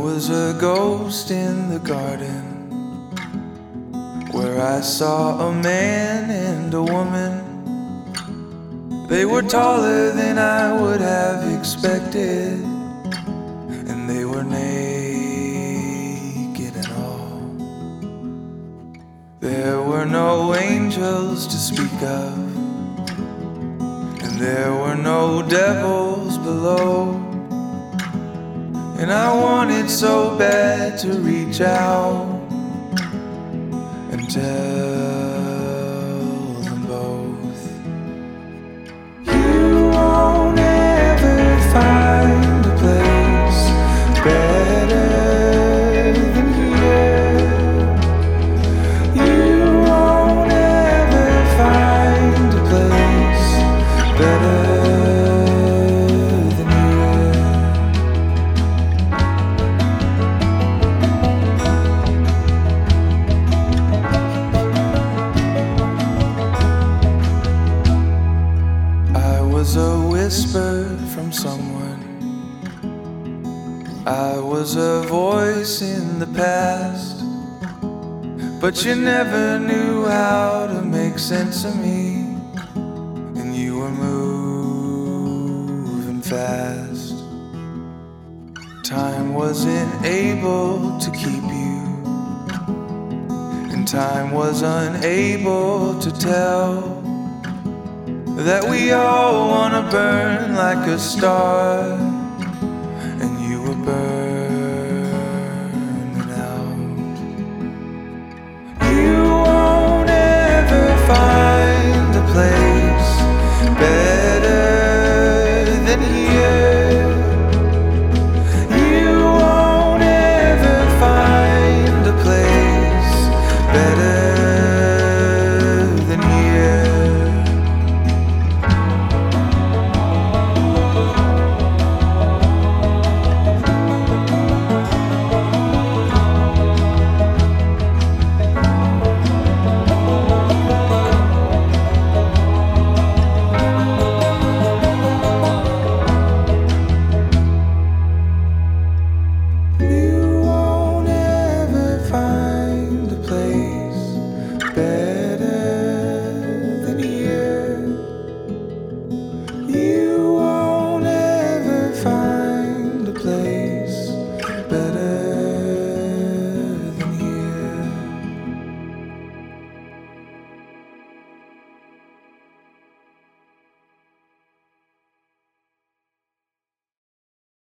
was a ghost in the garden where I saw a man and a woman. They were taller than I would have expected, and they were naked and all. There were no angels to speak of, and there were no devils below. And I wanted so bad to reach out and tell them both, you won't ever find a place better than here. You won't ever find a place better. Was a whisper from someone. I was a voice in the past, but you never knew how to make sense of me, and you were moving fast. Time wasn't able to keep you, and time was unable to tell that we all wanna burn like a star, and you were burning out. You won't ever find a place better than here. You won't ever find a place better